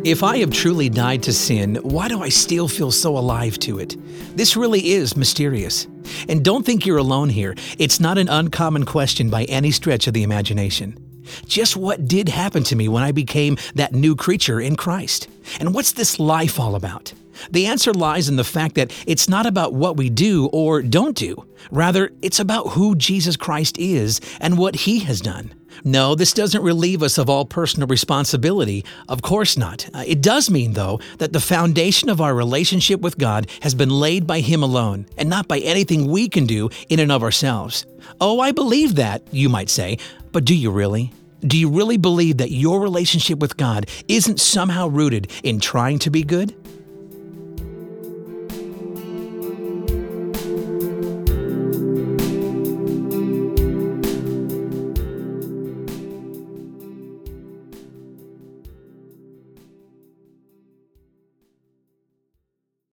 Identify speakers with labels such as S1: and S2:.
S1: If I have truly died to sin, why do I still feel so alive to it? This really is mysterious. And don't think you're alone here. It's not an uncommon question by any stretch of the imagination. Just what did happen to me when I became that new creature in Christ? And what's this life all about? The answer lies in the fact that it's not about what we do or don't do. Rather, it's about who Jesus Christ is and what He has done. No, this doesn't relieve us of all personal responsibility. Of course not. It does mean, though, that the foundation of our relationship with God has been laid by Him alone, and not by anything we can do in and of ourselves. Oh, I believe that, you might say, but do you really? Do you really believe that your relationship with God isn't somehow rooted in trying to be good?